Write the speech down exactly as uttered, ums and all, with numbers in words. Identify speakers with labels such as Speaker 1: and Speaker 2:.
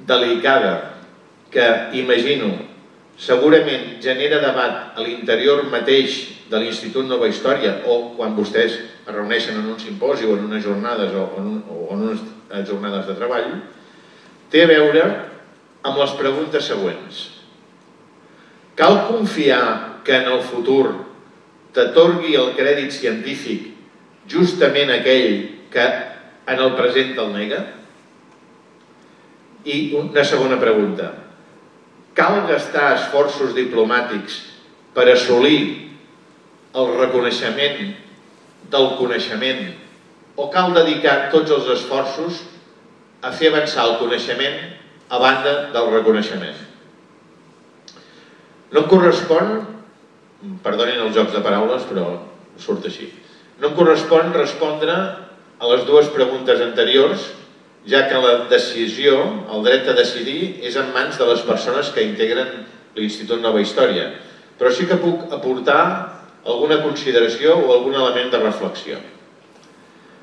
Speaker 1: delicada que, imagino, segurament genera debat a l'interior mateix de l'Institut Nova Història o quan vostès es reuneixen en un simposi o en unes jornades o en unes jornades de treball, té a veure amb les preguntes següents. Cal confiar que en el futur t'atorgui el crèdit científic justament aquell que en el present te'l nega? I una segona pregunta. Cal gastar esforços diplomàtics per assolir el reconeixement del coneixement o cal dedicar tots els esforços a fer avançar el coneixement a banda del reconeixement? No em correspon, perdonin els jocs de paraules, però surt així, no em correspon respondre a les dues preguntes anteriors, ja que la decisió, el dret a decidir, és en mans de les persones que integren l'Institut Nova Història, però sí que puc aportar alguna consideració o algun element de reflexió.